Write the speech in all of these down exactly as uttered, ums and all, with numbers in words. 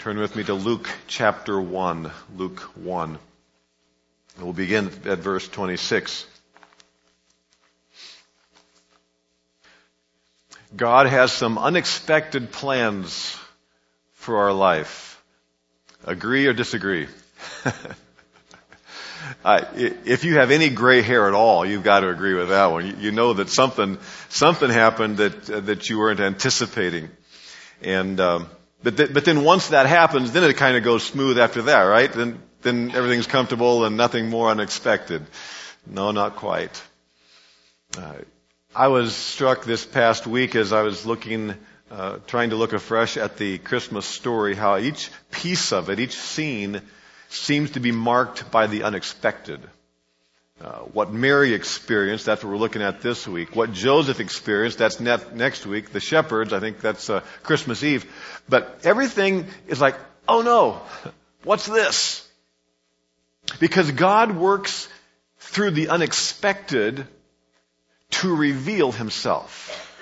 Turn with me to Luke chapter one. Luke one. And we'll begin at verse twenty-six. God has some unexpected plans for our life. Agree or disagree? uh, if you have any gray hair at all, you've got to agree with that one. You, you know that something something happened that uh, that you weren't anticipating, and um, but th- but then once that happens, then it kind of goes smooth after that, right? Then then everything's comfortable and nothing more unexpected. No, not quite. Uh, I was struck this past week as I was looking, uh, trying to look afresh at the Christmas story, how each piece of it, each scene, seems to be marked by the unexpected. Uh, what Mary experienced, that's what we're looking at this week. What Joseph experienced, that's ne- next week. The shepherds, I think that's uh, Christmas Eve. But everything is like, oh no, what's this? Because God works through the unexpected to reveal himself.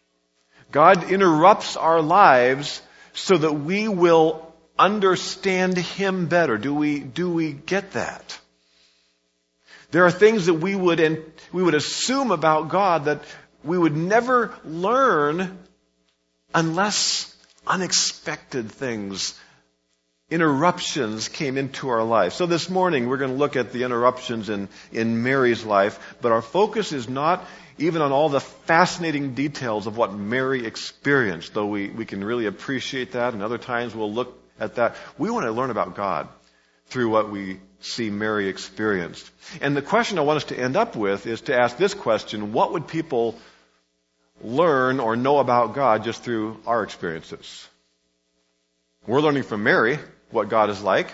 God interrupts our lives so that we will understand him better. Do we, do we get that? There are things that we would, and we would assume about God that we would never learn unless unexpected things, interruptions came into our life. So this morning we're going to look at the interruptions in, in Mary's life, but our focus is not even on all the fascinating details of what Mary experienced, though we, we can really appreciate that, and other times we'll look at that. We want to learn about God through what we see Mary experienced. And the question I want us to end up with is to ask this question: what would people learn or know about God just through our experiences? We're learning from Mary what God is like.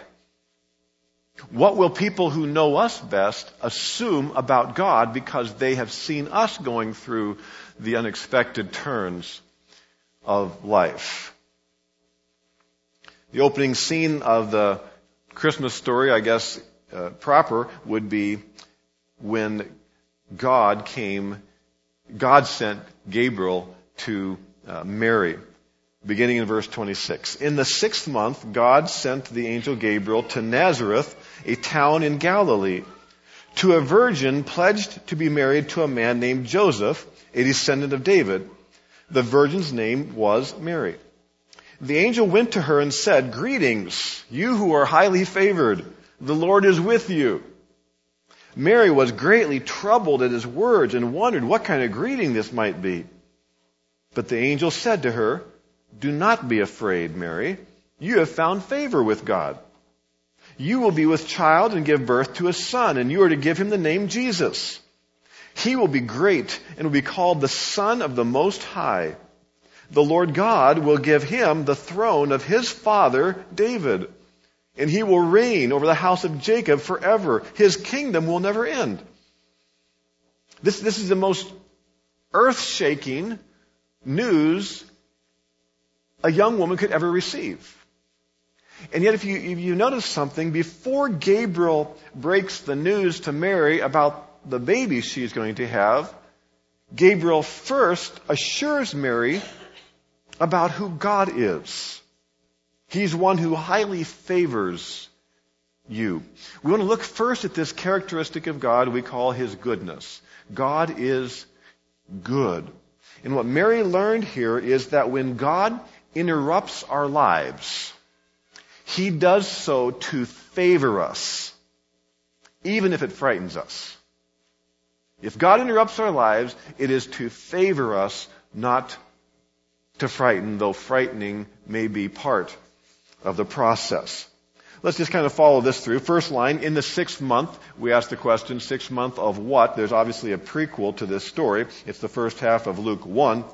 What will people who know us best assume about God because they have seen us going through the unexpected turns of life? The opening scene of the Christmas story, I guess, uh, proper, would be when God came, God sent Gabriel to uh, Mary. Beginning in verse twenty-six. In the sixth month, God sent the angel Gabriel to Nazareth, a town in Galilee, to a virgin pledged to be married to a man named Joseph, a descendant of David. The virgin's name was Mary. The angel went to her and said, "Greetings, you who are highly favored. The Lord is with you." Mary was greatly troubled at his words and wondered what kind of greeting this might be. But the angel said to her, "Do not be afraid, Mary. You have found favor with God. You will be with child and give birth to a son, and you are to give him the name Jesus. He will be great and will be called the Son of the Most High. The Lord God will give him the throne of his father David, and he will reign over the house of Jacob forever. His kingdom will never end." This, this is the most earth-shaking news a young woman could ever receive. And yet if you, if you notice something, before Gabriel breaks the news to Mary about the baby she's going to have, Gabriel first assures Mary about who God is. He's one who highly favors you. We want to look first at this characteristic of God we call his goodness. God is good. And what Mary learned here is that when God interrupts our lives, he does so to favor us, even if it frightens us. If God interrupts our lives, it is to favor us, not to frighten, though frightening may be part of the process. Let's just kind of follow this through. First line, in the sixth month, we ask the question, sixth month of what? There's obviously a prequel to this story. It's the first half of Luke one.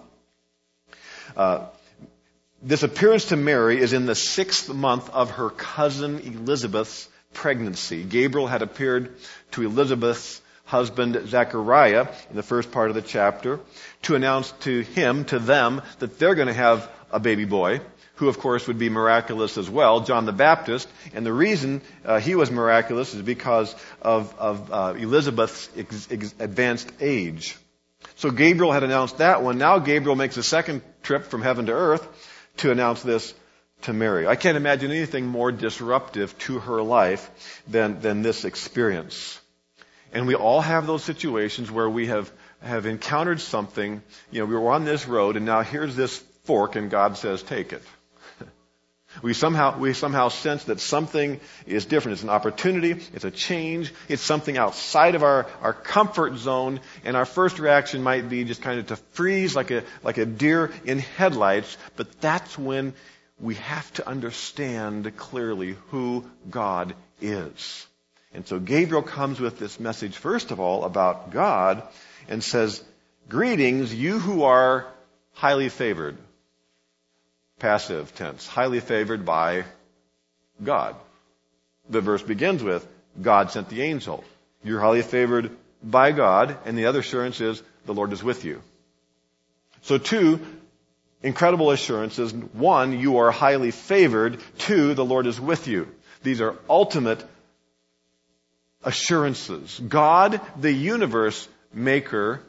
Uh, This appearance to Mary is in the sixth month of her cousin Elizabeth's pregnancy. Gabriel had appeared to Elizabeth's husband Zechariah in the first part of the chapter to announce to him, to them, that they're going to have a baby boy, who of course would be miraculous as well, John the Baptist. And the reason uh, he was miraculous is because of, of uh, Elizabeth's ex- ex- advanced age. So Gabriel had announced that one. Now Gabriel makes a second trip from heaven to earth to announce this to Mary. I can't imagine anything more disruptive to her life than, than this experience. And we all have those situations where we have, have encountered something. You know, we were on this road and now here's this fork and God says, take it. We somehow, we somehow sense that something is different. It's an opportunity. It's a change. It's something outside of our, our comfort zone. And our first reaction might be just kind of to freeze like a, like a deer in headlights. But that's when we have to understand clearly who God is. And so Gabriel comes with this message, first of all, about God and says, greetings, you who are highly favored. Passive tense, highly favored by God. The verse begins with, God sent the angel. You're highly favored by God, and the other assurance is, the Lord is with you. So two incredible assurances. One, you are highly favored. Two, the Lord is with you. These are ultimate assurances. God, the universe maker,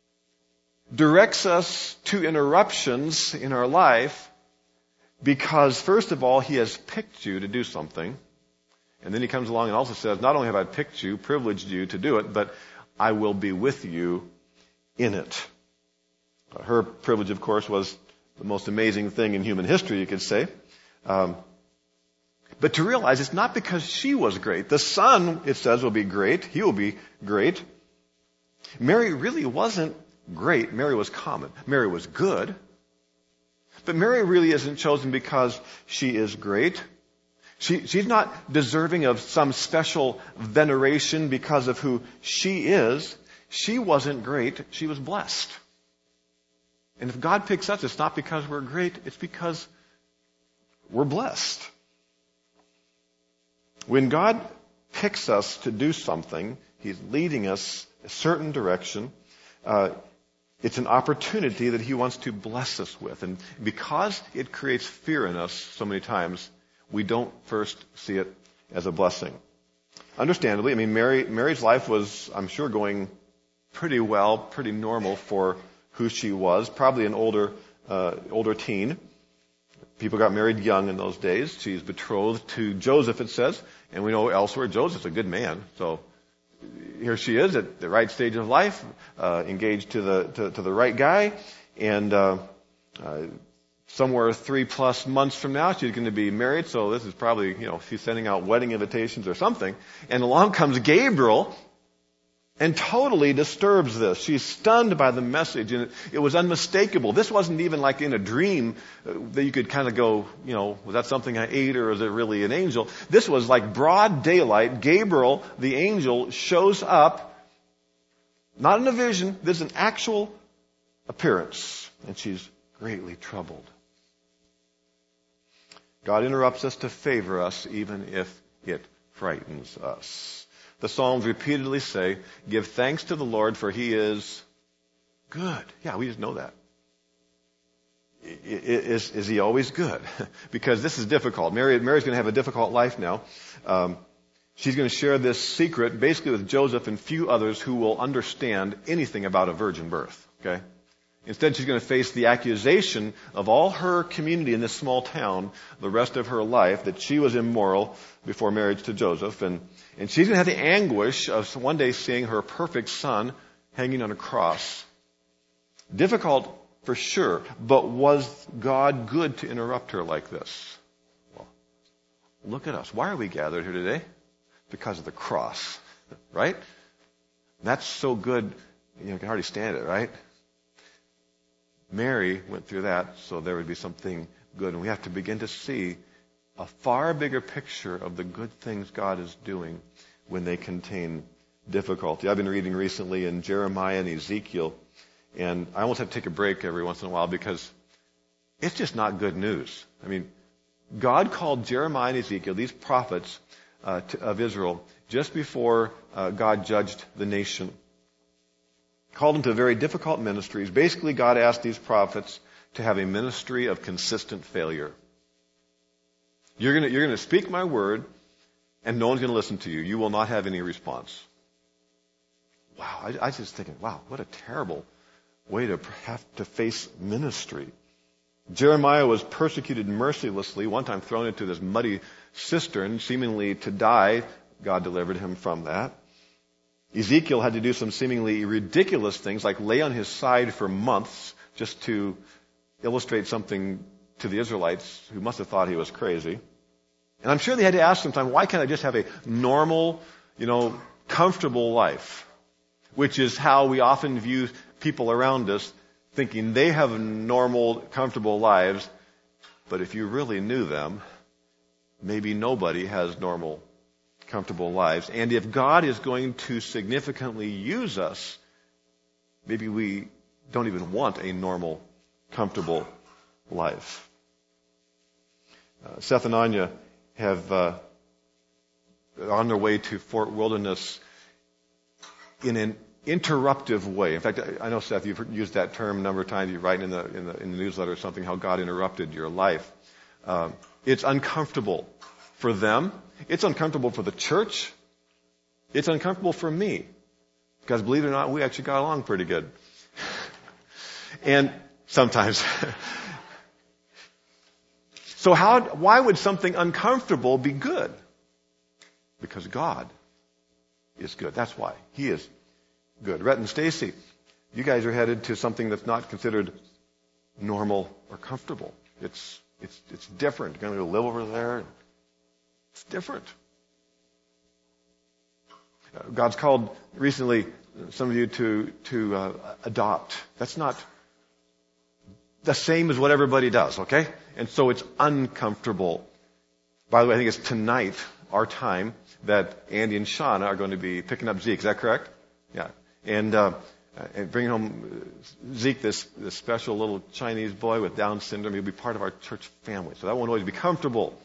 directs us to interruptions in our life because, first of all, He has picked you to do something. And then He comes along and also says, not only have I picked you, privileged you to do it, but I will be with you in it. Her privilege, of course, was the most amazing thing in human history, you could say. Um, but to realize it's not because she was great. The Son, it says, will be great. He will be great. Mary really wasn't great. Mary was common. Mary was good. But Mary really isn't chosen because she is great. She, she's not deserving of some special veneration because of who she is. She wasn't great. She was blessed. And if God picks us, it's not because we're great. It's because we're blessed. When God picks us to do something, He's leading us a certain direction. Uh, It's an opportunity that He wants to bless us with. And because it creates fear in us so many times, we don't first see it as a blessing. Understandably, I mean, Mary, Mary's life was, I'm sure, going pretty well, pretty normal for who she was. Probably an older, uh, older teen. People got married young in those days. She's betrothed to Joseph, it says. And we know elsewhere, Joseph's a good man. So here she is at the right stage of life, uh, engaged to the to, to the right guy, and uh, uh, somewhere three plus months from now she's going to be married. So this is probably, you know, she's sending out wedding invitations or something. And along comes Gabriel, and totally disturbs this. She's stunned by the message, and it, it was unmistakable. This wasn't even like in a dream uh, that you could kind of go, you know, was that something I ate or is it really an angel? This was like broad daylight. Gabriel, the angel, shows up, not in a vision. This is an actual appearance, and she's greatly troubled. God interrupts us to favor us, even if it frightens us. The Psalms repeatedly say, give thanks to the Lord, for He is good. Yeah, we just know that. Is, is He always good? Because this is difficult. Mary, Mary's going to have a difficult life now. Um, she's going to share this secret basically with Joseph and few others who will understand anything about a virgin birth. Okay? Instead, she's going to face the accusation of all her community in this small town the rest of her life that she was immoral before marriage to Joseph. And, and she's going to have the anguish of one day seeing her perfect son hanging on a cross. Difficult for sure, but was God good to interrupt her like this? Well, look at us. Why are we gathered here today? Because of the cross, right? That's so good, you know, you can hardly stand it, right? Mary went through that, so there would be something good. And we have to begin to see a far bigger picture of the good things God is doing when they contain difficulty. I've been reading recently in Jeremiah and Ezekiel, and I almost have to take a break every once in a while because it's just not good news. I mean, God called Jeremiah and Ezekiel, these prophets uh, to, of Israel, just before uh, God judged the nation. Called them to very difficult ministries. Basically, God asked these prophets to have a ministry of consistent failure. You're going to, you're going to speak my word, and no one's going to listen to you. You will not have any response. Wow, I, I was just thinking, wow, what a terrible way to have to face ministry. Jeremiah was persecuted mercilessly, one time thrown into this muddy cistern, seemingly to die. God delivered him from that. Ezekiel had to do some seemingly ridiculous things, like lay on his side for months just to illustrate something to the Israelites who must have thought he was crazy. And I'm sure they had to ask sometimes, why can't I just have a normal, you know, comfortable life? Which is how we often view people around us, thinking they have normal, comfortable lives. But if you really knew them, maybe nobody has normal, comfortable lives. And if God is going to significantly use us, maybe we don't even want a normal, comfortable life. Uh, Seth and Anya have uh, on their way to Fort Wilderness in an interruptive way. In fact, I know, Seth, you've used that term a number of times. You write in the, in the, in the newsletter or something, how God interrupted your life. Uh, it's uncomfortable for them. It's uncomfortable for the church. It's uncomfortable for me. Because believe it or not, we actually got along pretty good. And sometimes. So how, why would something uncomfortable be good? Because God is good. That's why. He is good. Rhett and Stacy, you guys are headed to something that's not considered normal or comfortable. It's, it's, it's different. You're going to go live over there. It's different. Uh, God's called recently some of you to, to uh, adopt. That's not the same as what everybody does, okay? And so it's uncomfortable. By the way, I think it's tonight, our time, that Andy and Shauna are going to be picking up Zeke. Is that correct? Yeah. And, uh, and bringing home Zeke, this, this special little Chinese boy with Down syndrome. He'll be part of our church family. So that won't always be comfortable.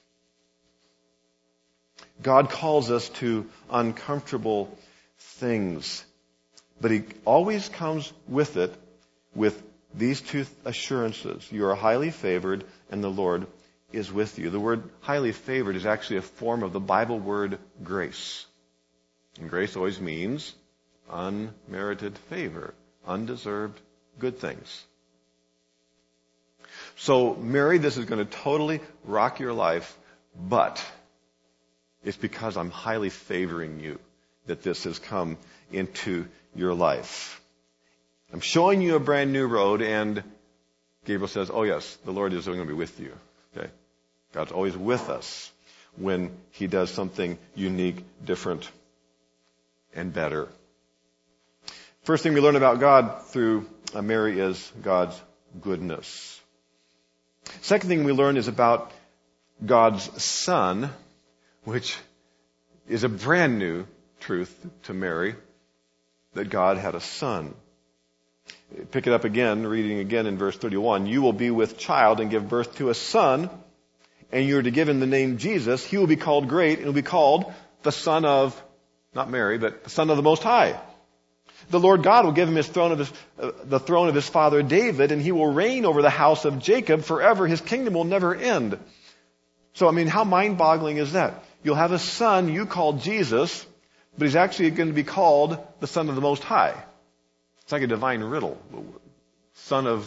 God calls us to uncomfortable things. But He always comes with it with these two assurances. You are highly favored and the Lord is with you. The word highly favored is actually a form of the Bible word grace. And grace always means unmerited favor, undeserved good things. So, Mary, this is going to totally rock your life, but it's because I'm highly favoring you that this has come into your life. I'm showing you a brand new road, and Gabriel says, oh yes, the Lord is going to be with you. Okay? God's always with us when He does something unique, different, and better. First thing we learn about God through Mary is God's goodness. Second thing we learn is about God's Son, which is a brand new truth to Mary, that God had a son. Pick it up again, reading again in verse thirty-one. You will be with child and give birth to a son, and you are to give him the name Jesus. He will be called great, and will be called the Son of, not Mary, but the Son of the Most High. The Lord God will give him his throne of his, uh, the throne of his father David, and he will reign over the house of Jacob forever. His kingdom will never end. So, I mean, how mind-boggling is that? You'll have a son you call Jesus, but he's actually going to be called the Son of the Most High. It's like a divine riddle. Son of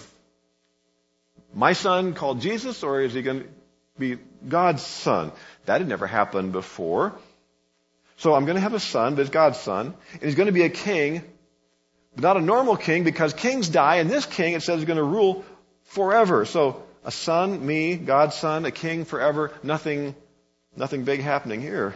my son called Jesus, or is he going to be God's son? That had never happened before. So I'm going to have a son, but it's God's son, and he's going to be a king, but not a normal king, because kings die, and this king, it says, is going to rule forever. So a son, me, God's son, a king forever, nothing, nothing big happening here.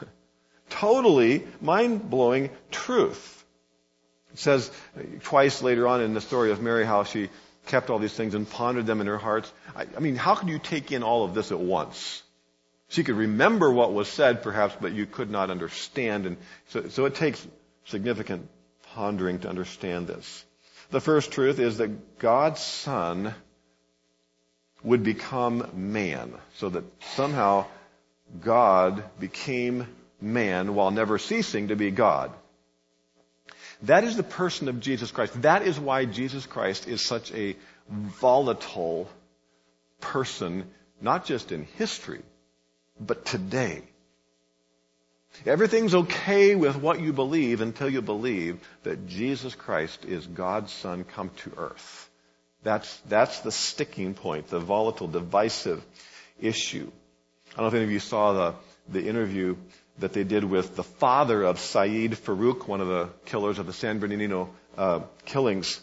Totally mind-blowing truth. It says twice later on in the story of Mary how she kept all these things and pondered them in her heart. I, I mean, how could you take in all of this at once? She could remember what was said, perhaps, but you could not understand. And so, so it takes significant pondering to understand this. The first truth is that God's Son would become man, so that somehow God became man while never ceasing to be God. That is the person of Jesus Christ. That is why Jesus Christ is such a volatile person, not just in history, but today. Everything's okay with what you believe until you believe that Jesus Christ is God's Son come to earth. That's, that's the sticking point, the volatile, divisive issue. I don't know if any of you saw the, the interview that they did with the father of Saeed Farouk, one of the killers of the San Bernardino uh, killings.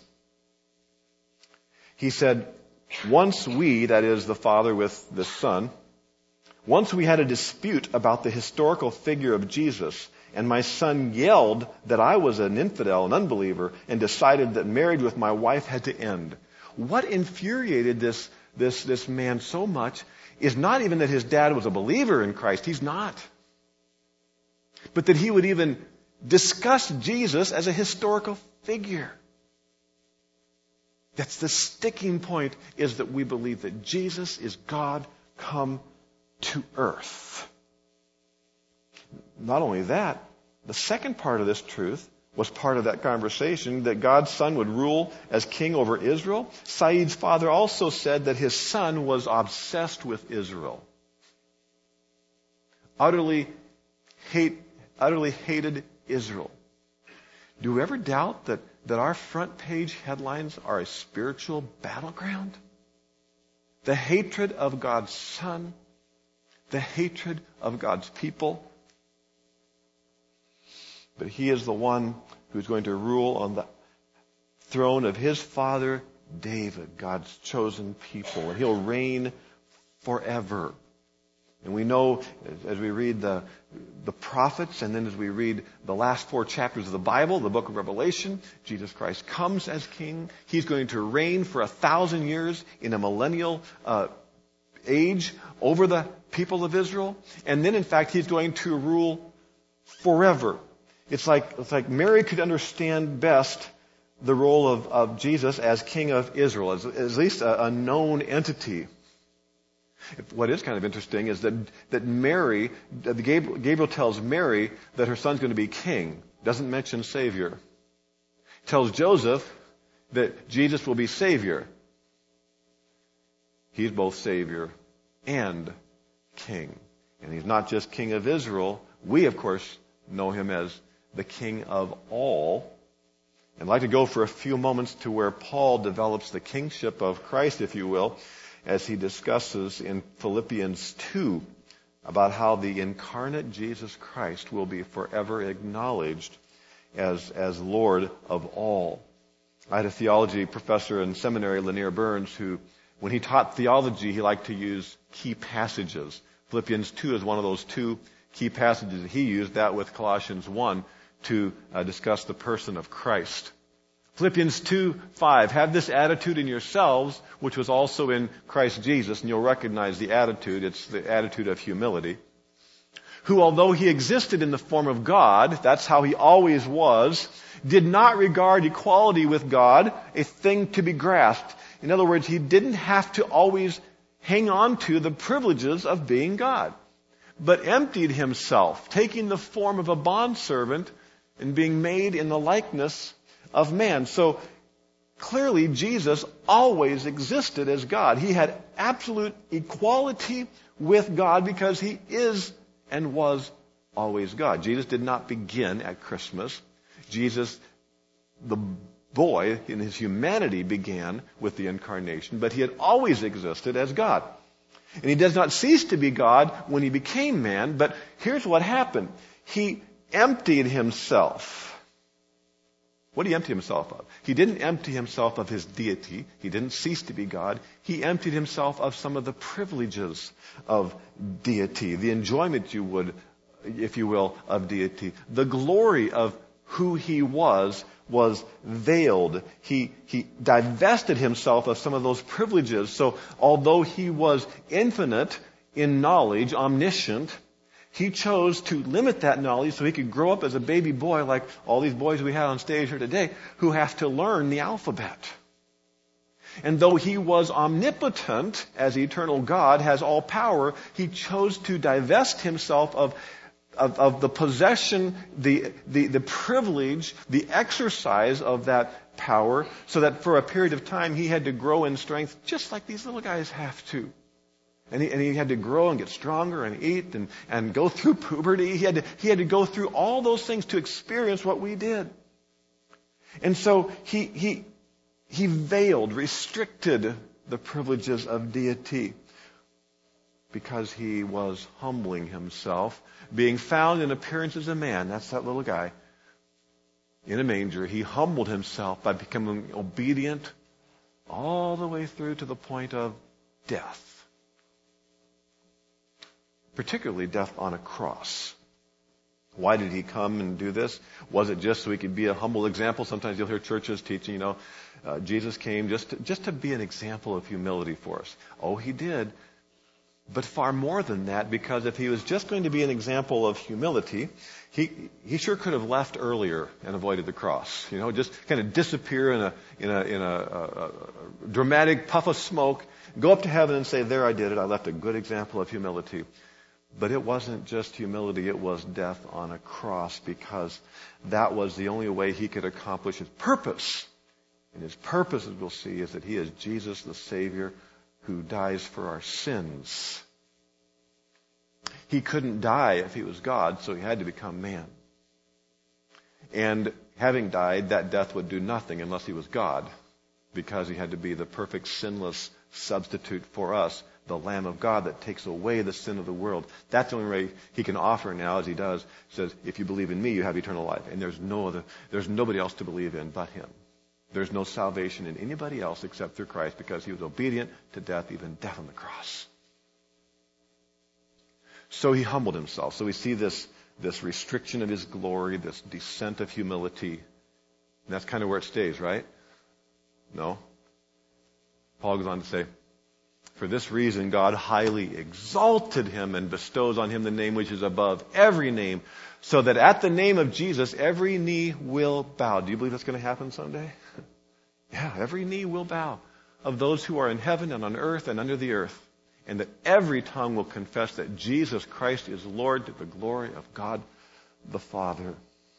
He said, once we, that is the father with the son, once we had a dispute about the historical figure of Jesus, and my son yelled that I was an infidel, an unbeliever, and decided that marriage with my wife had to end. What infuriated this, this, this man so much is not even that his dad was a believer in Christ. He's not. But that he would even discuss Jesus as a historical figure. That's the sticking point, is that we believe that Jesus is God come to earth. Not only that, the second part of this truth was part of that conversation, that God's son would rule as king over Israel. Saeed's father also said that his son was obsessed with Israel. Utterly hate, utterly hated Israel. Do we ever doubt that, that our front page headlines are a spiritual battleground? The hatred of God's son, the hatred of God's people. But he is the one who's going to rule on the throne of his father David, God's chosen people, and he'll reign forever. And we know, as we read the, the prophets, and then as we read the last four chapters of the Bible, the book of Revelation, Jesus Christ comes as king. He's going to reign for a thousand years in a millennial uh, age over the people of Israel. And then, in fact, he's going to rule forever. It's like, it's like Mary could understand best the role of, of Jesus as king of Israel, as, as at least a, a known entity. What is kind of interesting is that, that Mary, that Gabriel, Gabriel tells Mary that her son's going to be king. Doesn't mention Savior. Tells Joseph that Jesus will be Savior. He's both Savior and King. And he's not just King of Israel. We, of course, know him as the King of all. And I'd like to go for a few moments to where Paul develops the kingship of Christ, if you will, as he discusses in Philippians two about how the incarnate Jesus Christ will be forever acknowledged as, as Lord of all. I had a theology professor in seminary, Lanier Burns, who, when he taught theology, he liked to use key passages. Philippians two is one of those two key passages that he used, that with Colossians one, to uh, discuss the person of Christ. Philippians two five, have this attitude in yourselves, which was also in Christ Jesus, and you'll recognize the attitude. It's the attitude of humility. Who, although he existed in the form of God, that's how he always was, did not regard equality with God a thing to be grasped. In other words, he didn't have to always hang on to the privileges of being God, but emptied himself, taking the form of a bondservant and being made in the likeness of man. So clearly Jesus always existed as God. He had absolute equality with God because he is and was always God. Jesus did not begin at Christmas. Jesus, the boy in his humanity, began with the incarnation, but he had always existed as God. And he does not cease to be God when he became man, but here's what happened. He emptied himself. What did he empty himself of? He didn't empty himself of his deity. He didn't cease to be God. He emptied himself of some of the privileges of deity, the enjoyment, you would, if you will, of deity. The glory of who he was was veiled. He, he divested himself of some of those privileges. So although he was infinite in knowledge, omniscient, he chose to limit that knowledge so he could grow up as a baby boy like all these boys we have on stage here today who have to learn the alphabet. And though he was omnipotent as eternal God, has all power, he chose to divest himself of Of, of the possession, the, the, the privilege, the exercise of that power, so that for a period of time he had to grow in strength just like these little guys have to. And he, and he had to grow and get stronger and eat and, and go through puberty. He had to, he had to go through all those things to experience what we did. And so he, he, he veiled, restricted the privileges of deity because he was humbling himself, being found in appearance as a man. That's that little guy in a manger. He humbled himself by becoming obedient all the way through to the point of death. Particularly death on a cross. Why did he come and do this? Was it just so he could be a humble example? Sometimes you'll hear churches teaching, you know, uh, Jesus came just to, just to be an example of humility for us. Oh, he did. But far more than that, because if he was just going to be an example of humility, he he sure could have left earlier and avoided the cross. You know, just kind of disappear in a in a in a, a, a dramatic puff of smoke, go up to heaven and say, "There, I did it. I left a good example of humility." But it wasn't just humility, it was death on a cross, because that was the only way he could accomplish his purpose. And his purpose, as we'll see, is that he is Jesus, the Savior, who dies for our sins. He couldn't die if he was God, so he had to become man. And having died, that death would do nothing unless he was God, because he had to be the perfect, sinless substitute for us, the Lamb of God that takes away the sin of the world. That's the only way he can offer now, as he does. He says, if you believe in me, you have eternal life. And there's no other, there's nobody else to believe in but him. There's no salvation in anybody else except through Christ, because he was obedient to death, even death on the cross. So he humbled himself. So we see this, this restriction of his glory, this descent of humility. And that's kind of where it stays, right? No. Paul goes on to say, for this reason, God highly exalted him and bestows on him the name which is above every name, so that at the name of Jesus, every knee will bow. Do you believe that's going to happen someday? Yeah, every knee will bow, of those who are in heaven and on earth and under the earth, and that every tongue will confess that Jesus Christ is Lord, to the glory of God the Father.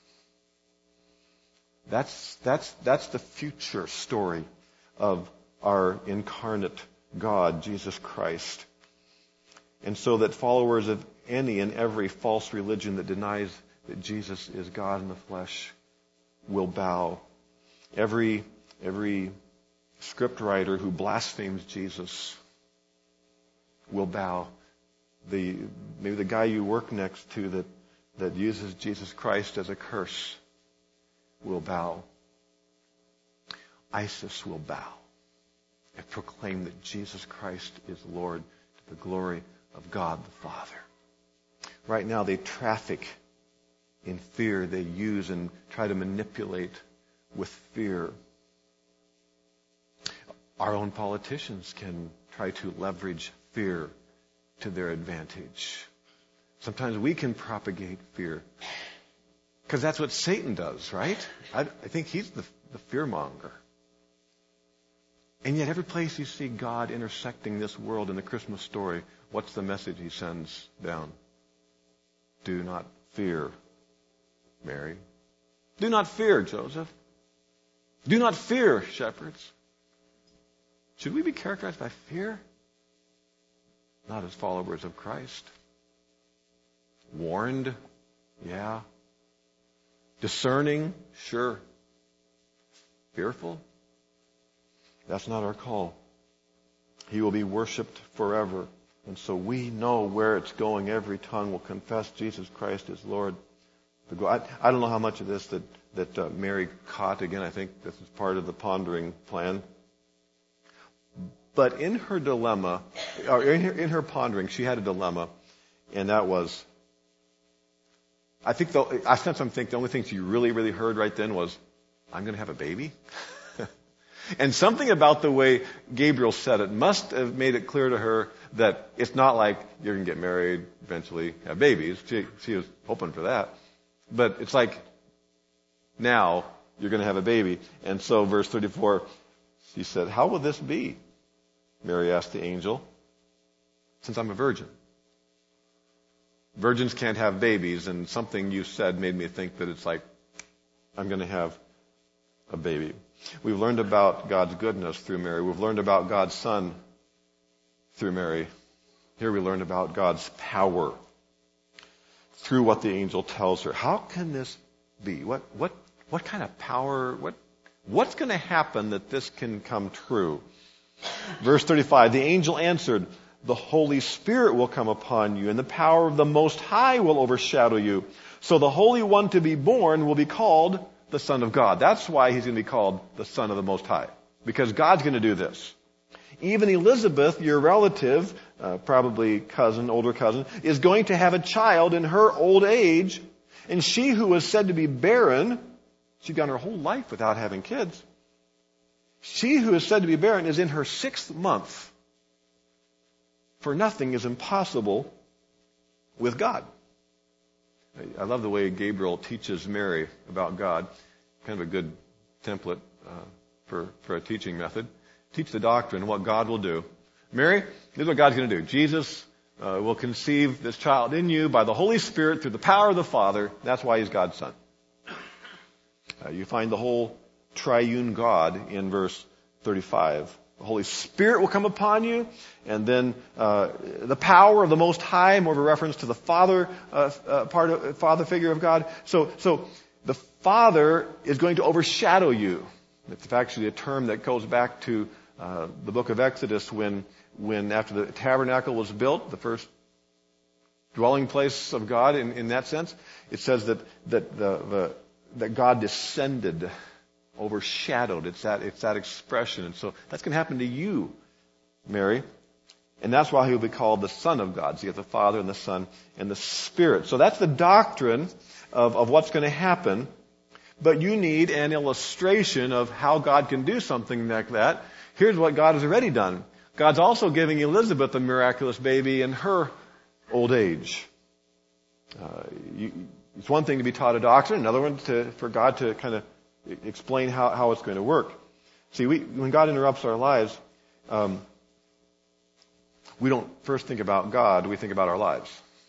That's, that's, that's the future story of our incarnate God, Jesus Christ. And so that followers of any and every false religion that denies that Jesus is God in the flesh will bow. Every, every script writer who blasphemes Jesus will bow. The, maybe the guy you work next to that, that uses Jesus Christ as a curse will bow. ISIS will bow and proclaim that Jesus Christ is Lord, to the glory of God the Father. Right now they traffic in fear. They use and try to manipulate with fear. Our own politicians can try to leverage fear to their advantage. Sometimes we can propagate fear, because that's what Satan does, right? I, I think he's the, the fearmonger. And yet every place you see God intersecting this world in the Christmas story, what's the message he sends down? Do not fear, Mary. Do not fear, Joseph. Do not fear, shepherds. Should we be characterized by fear? Not as followers of Christ. Warned? Yeah. Discerning? Sure. Fearful? That's not our call. He will be worshipped forever. And so we know where it's going. Every tongue will confess Jesus Christ is Lord. I, I don't know how much of this that, that uh, Mary caught. Again, I think this is part of the pondering plan. But in her dilemma, or in her, in her pondering, she had a dilemma. And that was, I think, the, I sometimes think the only thing she really, really heard right then was, I'm going to have a baby. And something about the way Gabriel said it must have made it clear to her that it's not like you're going to get married, eventually have babies. She, she was hoping for that. But it's like, now you're going to have a baby. And so verse thirty-four, she said, how will this be? Mary asked the angel, since I'm a virgin. Virgins can't have babies, and something you said made me think that it's like, I'm going to have a baby. We've learned about God's goodness through Mary. We've learned about God's Son through Mary. Here we learn about God's power through what the angel tells her. How can this be? What what what kind of power? What What's going to happen that this can come true? Verse thirty-five, the angel answered, the Holy Spirit will come upon you, and the power of the Most High will overshadow you. So the Holy One to be born will be called the Son of God. That's why he's going to be called the Son of the Most High, because God's going to do this. Even Elizabeth, your relative, uh, probably cousin, older cousin, is going to have a child in her old age, and she who was said to be barren, she'd gone her whole life without having kids. She who is said to be barren is in her sixth month. For nothing is impossible with God. I love the way Gabriel teaches Mary about God. Kind of a good template uh, for, for a teaching method. Teach the doctrine, what God will do. Mary, this is what God's going to do. Jesus uh, will conceive this child in you by the Holy Spirit through the power of the Father. That's why he's God's son. Uh, you find the whole triune God in verse thirty-five. The Holy Spirit will come upon you, and then uh, the power of the Most High, more of a reference to the Father uh, uh, part of Father figure of God. So, so the Father is going to overshadow you. It's actually a term that goes back to uh, the book of Exodus, when, when after the tabernacle was built, the first dwelling place of God. In, in that sense, it says that that the, the that God descended. Overshadowed. It's that, it's that expression. And so that's going to happen to you, Mary. And that's why he will be called the Son of God. So you have the Father and the Son and the Spirit. So that's the doctrine of, of what's going to happen. But you need an illustration of how God can do something like that. Here's what God has already done. God's also giving Elizabeth a miraculous baby in her old age. Uh, you, it's one thing to be taught a doctrine, another one to, for God to kind of explain how, how it's going to work. See, we, when God interrupts our lives, um, we don't first think about God, we think about our lives.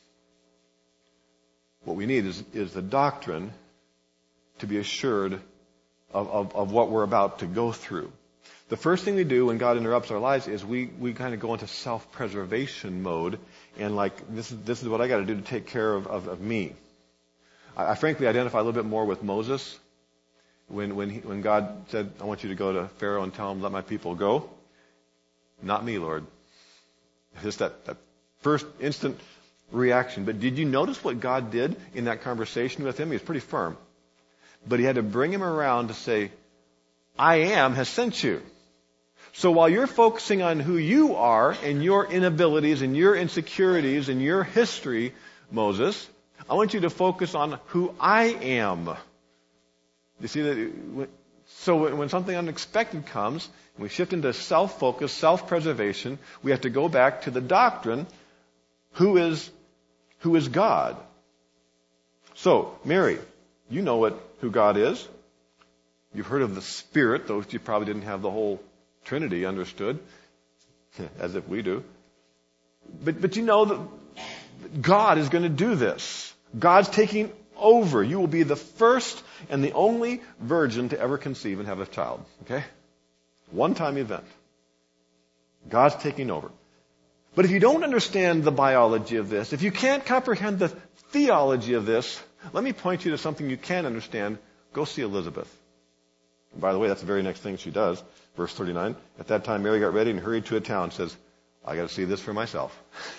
What we need is, is the doctrine to be assured of, of, of what we're about to go through. The first thing we do when God interrupts our lives is we, we kind of go into self-preservation mode, and like, this is, this is what I got to do to take care of, of, of me. I, I frankly identify a little bit more with Moses. When when he, when God said, I want you to go to Pharaoh and tell him, let my people go. Not me, Lord. Just that, that first instant reaction. But did you notice what God did in that conversation with him? He was pretty firm. But he had to bring him around to say, I am has sent you. So while you're focusing on who you are and your inabilities and your insecurities and your history, Moses, I want you to focus on who I am. You see that? So when something unexpected comes, we shift into self-focus, self-preservation. We have to go back to the doctrine: who is who is God? So, Mary, you know what who God is. You've heard of the Spirit, though you probably didn't have the whole Trinity understood, as if we do. But but you know that God is going to do this. God's taking over. You will be the first and the only virgin to ever conceive and have a child. Okay? One-time event. God's taking over. But if you don't understand the biology of this, if you can't comprehend the theology of this, let me point you to something you can understand. Go see Elizabeth. And by the way, that's the very next thing she does. Verse thirty-nine. At that time, Mary got ready and hurried to a town and says, I got to see this for myself.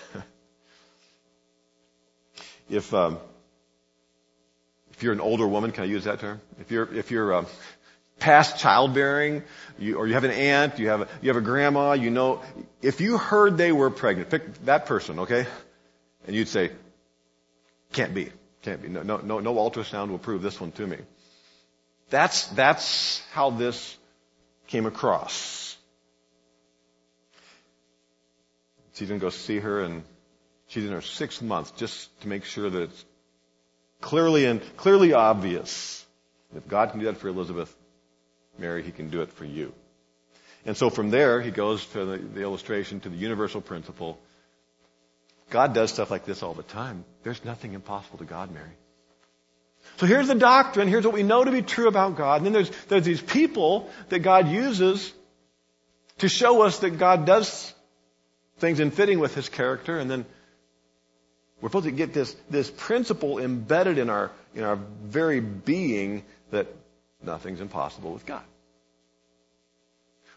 if, um, If you're an older woman, can I use that term? If you're if you're um, past childbearing, you, or you have an aunt, you have a, you have a grandma, you know, if you heard they were pregnant, pick that person, okay, and you'd say, can't be, can't be, no no no, no ultrasound will prove this one to me. That's that's how this came across. She's gonna go see her, and she's in her sixth month, just to make sure that it's Clearly and clearly obvious. If God can do that for Elizabeth, Mary, he can do it for you. And so from there, he goes to the, the illustration, to the universal principle. God does stuff like this all the time. There's nothing impossible to God, Mary. So here's the doctrine. Here's what we know to be true about God. And then there's, there's these people that God uses to show us that God does things in fitting with his character. And then we're supposed to get this, this principle embedded in our, in our very being that nothing's impossible with God.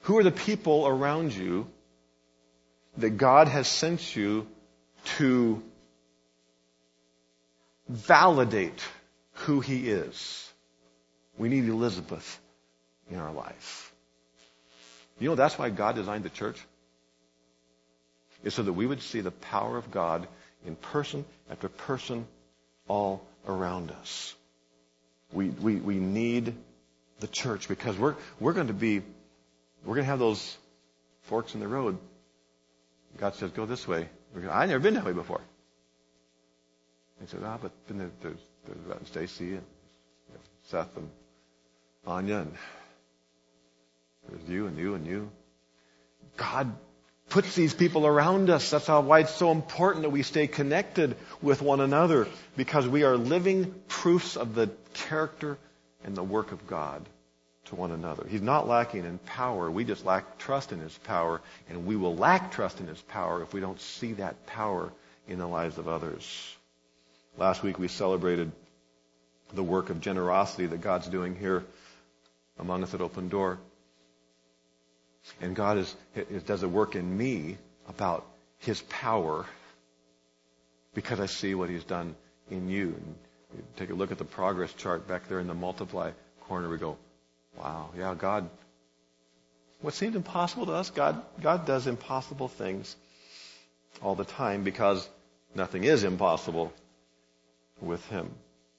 Who are the people around you that God has sent you to validate who He is? We need Elizabeth in our life. You know, that's why God designed the church. It's so that we would see the power of God in person after person all around us. We we we need the church because we're we're going to be we're going to have those forks in the road. God says, "Go this way." We're going, I've never been that way before. He said, "Ah, but then there, there's there's Stacy and you know, Seth and Anya and there's you and you and you." God puts these people around us. That's how why it's so important that we stay connected with one another, because we are living proofs of the character and the work of God to one another. He's not lacking in power. We just lack trust in His power, and we will lack trust in His power if we don't see that power in the lives of others. Last week we celebrated the work of generosity that God's doing here among us at Open Door. And God is, is, does a work in me about His power because I see what He's done in you. And you take a look at the progress chart back there in the multiply corner. We go, wow, yeah, God, what seemed impossible to us, God, God does impossible things all the time because nothing is impossible with Him.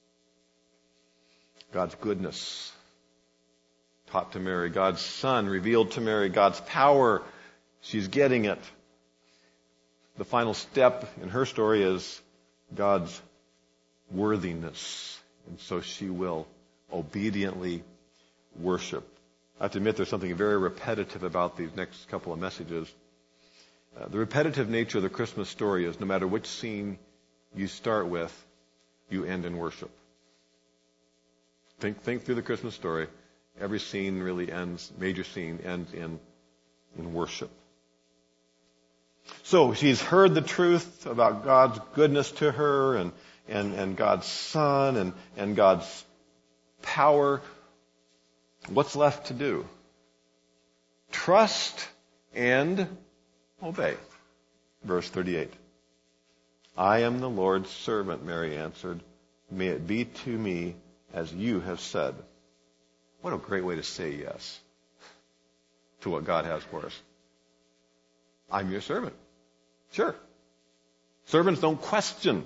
God's goodness taught to Mary. God's Son revealed to Mary. God's power. She's getting it. The final step in her story is God's worthiness. And so she will obediently worship. I have to admit there's something very repetitive about these next couple of messages. Uh, the repetitive nature of the Christmas story is no matter which scene you start with, you end in worship. Think, think through the Christmas story. Every scene really ends, major scene ends in, in worship. So she's heard the truth about God's goodness to her and, and, and God's Son and, and God's power. What's left to do? Trust and obey. Verse thirty-eight. I am the Lord's servant, Mary answered. May it be to me as you have said. What a great way to say yes to what God has for us. I'm your servant. Sure. Servants don't question.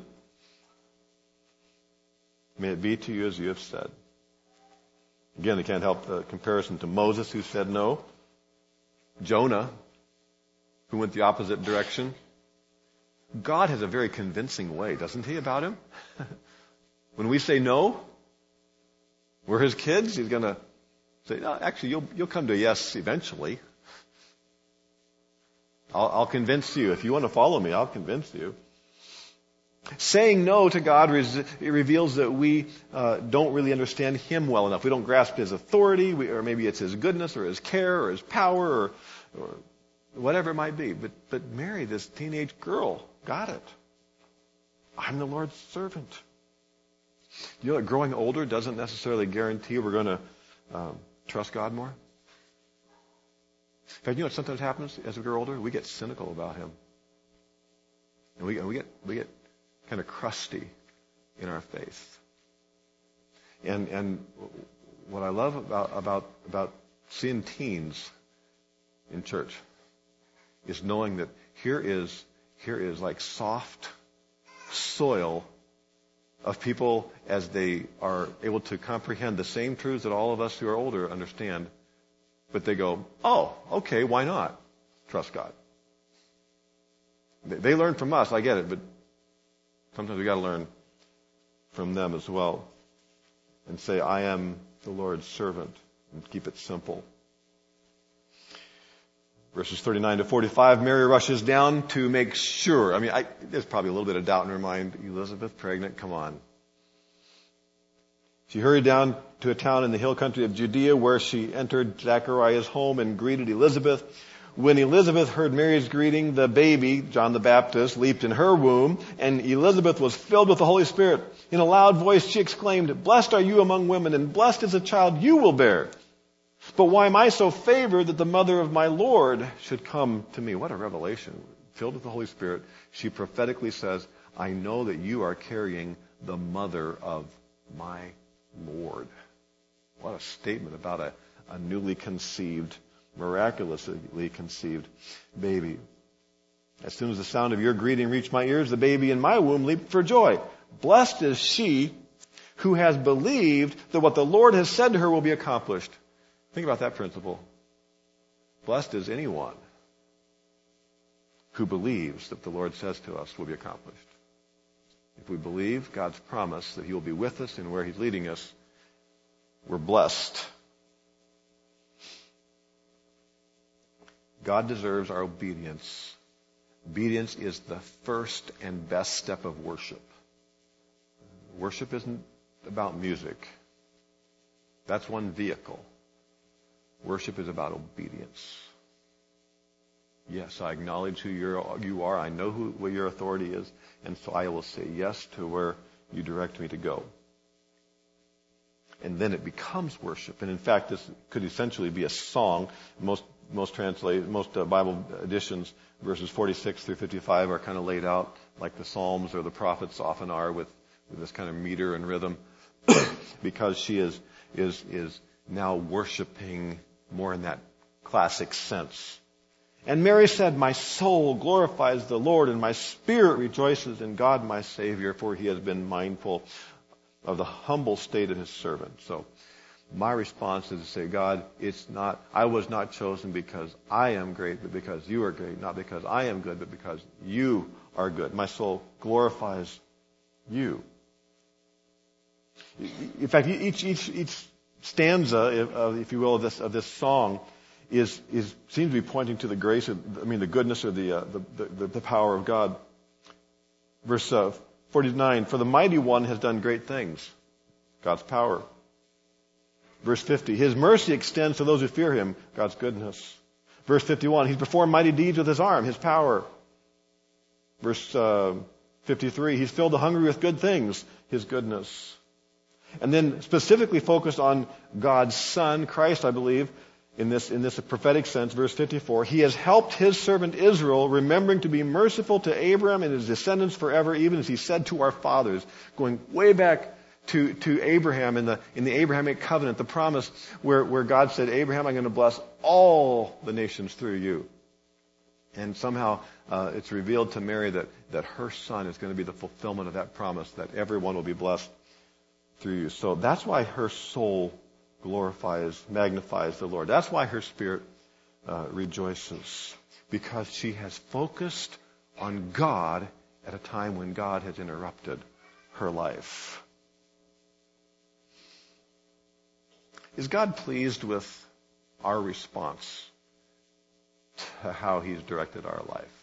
May it be to you as you have said. Again, they can't help the comparison to Moses, who said no. Jonah, who went the opposite direction. God has a very convincing way, doesn't He, about him? When we say no, we're His kids. He's going to say, no, actually, you'll, you'll come to a yes eventually. I'll, I'll convince you. If you want to follow me, I'll convince you. Saying no to God res- it reveals that we uh, don't really understand Him well enough. We don't grasp His authority, we, or maybe it's His goodness or His care or His power or, or whatever it might be. But, but Mary, this teenage girl, got it. I'm the Lord's servant. You know that growing older doesn't necessarily guarantee we're going to um, trust God more? In fact, you know what sometimes happens as we grow older? We get cynical about Him. And we, and we get we get kind of crusty in our faith. And and what I love about about about seeing teens in church is knowing that here is here is like soft soil of people as they are able to comprehend the same truths that all of us who are older understand. But they go, oh, okay, why not trust God? They, they learn from us, I get it, but sometimes we got to learn from them as well. And say, I am the Lord's servant, and keep it simple. Verses thirty-nine to forty-five, Mary rushes down to make sure. I mean, I, there's probably a little bit of doubt in her mind. Elizabeth, pregnant, come on. She hurried down to a town in the hill country of Judea where she entered Zechariah's home and greeted Elizabeth. When Elizabeth heard Mary's greeting, the baby, John the Baptist, leaped in her womb, and Elizabeth was filled with the Holy Spirit. In a loud voice she exclaimed, Blessed are you among women, and blessed is the child you will bear. But why am I so favored that the mother of my Lord should come to me? What a revelation. Filled with the Holy Spirit, she prophetically says, I know that you are carrying the mother of my Lord. What a statement about a, a newly conceived, miraculously conceived baby. As soon as the sound of your greeting reached my ears, the baby in my womb leaped for joy. Blessed is she who has believed that what the Lord has said to her will be accomplished. Think about that principle. Blessed is anyone who believes that the Lord says to us will be accomplished. If we believe God's promise that He will be with us and where He's leading us, we're blessed. God deserves our obedience. Obedience is the first and best step of worship. Worship isn't about music. That's one vehicle. Worship is about obedience. Yes, I acknowledge who you're, you are. I know who, what your authority is. And so I will say yes to where you direct me to go. And then it becomes worship. And in fact, this could essentially be a song. Most most translate most uh, Bible editions, verses forty-six through fifty-five, are kind of laid out like the Psalms or the prophets often are, with, with this kind of meter and rhythm, because she is is is now worshiping more in that classic sense. And Mary said, my soul glorifies the Lord, and my spirit rejoices in God my Savior, for He has been mindful of the humble state of His servant. So my response is to say, God, it's not, I was not chosen because I am great, but because you are great. Not because I am good, but because you are good. My soul glorifies you. In fact, each each each stanza, if, if you will, of this of this song is is seems to be pointing to the grace of, I mean, the goodness or the uh, the, the the power of God. Verse uh, forty-nine: For the mighty one has done great things. God's power. Verse fifty: His mercy extends to those who fear Him. God's goodness. Verse fifty-one: He's performed mighty deeds with His arm. His power. Verse uh, fifty-three: He's filled the hungry with good things. His goodness. And then specifically focused on God's Son, Christ, I believe, in this in this prophetic sense. Verse fifty-four: He has helped His servant Israel, remembering to be merciful to Abraham and his descendants forever, even as He said to our fathers. Going way back to, to Abraham in the in the Abrahamic covenant, the promise where, where God said, Abraham, I'm going to bless all the nations through you. And somehow uh, it's revealed to Mary that, that her son is going to be the fulfillment of that promise, that everyone will be blessed through you. So that's why her soul glorifies, magnifies the Lord. That's why her spirit uh, rejoices, because she has focused on God at a time when God has interrupted her life. Is God pleased with our response to how He's directed our life?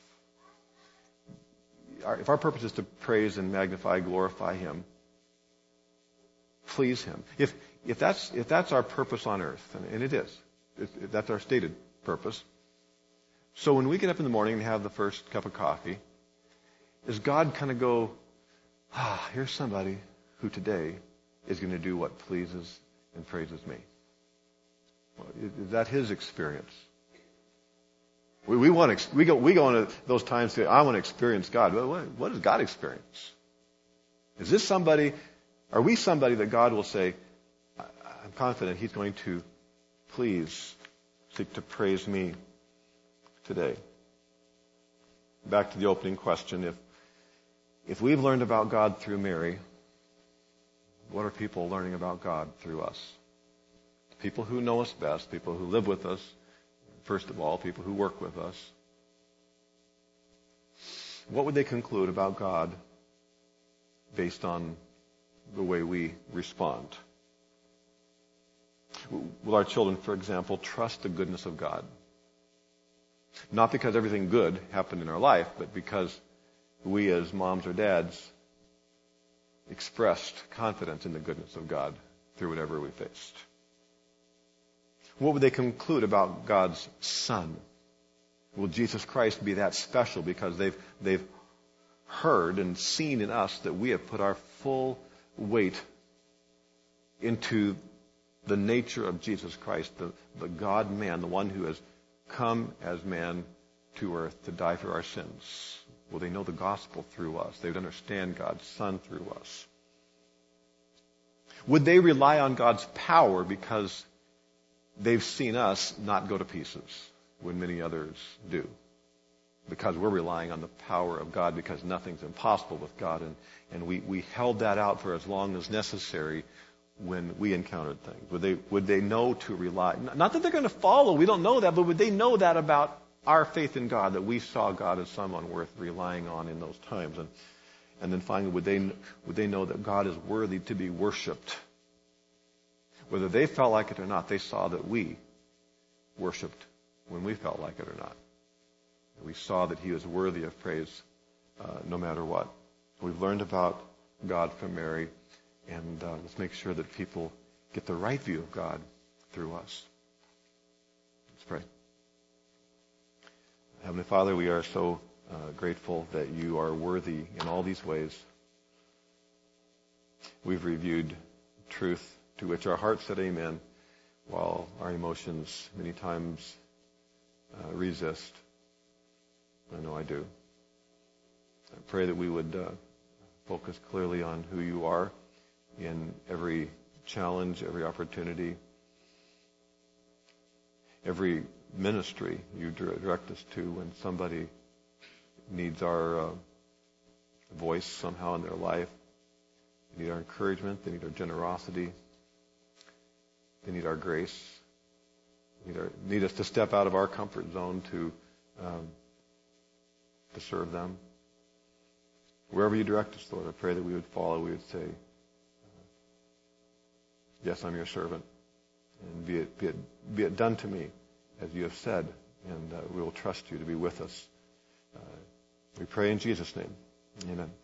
If our purpose is to praise and magnify, glorify Him, please Him. If if that's if that's our purpose on earth, and it is, if that's our stated purpose. So when we get up in the morning and have the first cup of coffee, does God kind of go, ah, here's somebody who today is going to do what pleases and praises me? Well, is that His experience? We, we want to we go we go into those times to, I want to experience God. Well, what, what does God experience? Is this somebody? Are we somebody that God will say, I'm confident He's going to please seek to praise me today? Back to the opening question. If if we've learned about God through Mary, what are people learning about God through us? People who know us best, people who live with us, first of all, people who work with us. What would they conclude about God based on the way we respond? Will our children, for example, trust the goodness of God? Not because everything good happened in our life, but because we as moms or dads expressed confidence in the goodness of God through whatever we faced. What would they conclude about God's Son? Will Jesus Christ be that special because they've they've heard and seen in us that we have put our full weight into the nature of Jesus Christ, the, the God-man, the one who has come as man to earth to die for our sins? Will they know the gospel through us? They would understand God's Son through us. Would they rely on God's power because they've seen us not go to pieces when many others do? Because we're relying on the power of God, because nothing's impossible with God. And, and we, we held that out for as long as necessary when we encountered things. Would they, would they know to rely? Not that they're going to follow, we don't know that, but would they know that about our faith in God, that we saw God as someone worth relying on in those times? And, and then finally, would they, would they know that God is worthy to be worshipped? Whether they felt like it or not, they saw that we worshipped when we felt like it or not. We saw that he was worthy of praise uh, no matter what. We've learned about God from Mary, and uh, let's make sure that people get the right view of God through us. Let's pray. Heavenly Father, we are so uh, grateful that you are worthy in all these ways. We've reviewed truth to which our hearts said amen, while our emotions many times uh, resist. I know I do. I pray that we would uh, focus clearly on who you are in every challenge, every opportunity, every ministry you direct us to when somebody needs our uh, voice somehow in their life. They need our encouragement. They need our generosity. They need our grace. They need, our, need us to step out of our comfort zone to um, to serve them. Wherever you direct us, Lord, I pray that we would follow. We would say, yes, I'm your servant. And be it, be it, be it done to me as you have said. And uh, we will trust you to be with us. Uh, we pray in Jesus' name. Amen.